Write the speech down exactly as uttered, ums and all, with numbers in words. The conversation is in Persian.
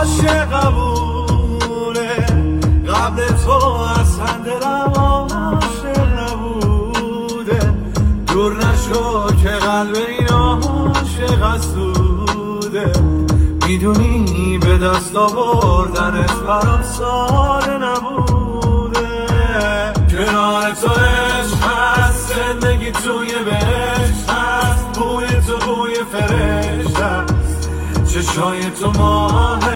عاشق قبوله، قبل تو اصلا دلم عاشق نبوده. دور نشو که قلب این عاشق اسوده، میدونی به دست آوردنت برام ساده نبوده. کنار تو عشق هست، زندگی توی بهشت هست، بوی تو بوی فرشته است، چشای تو ماه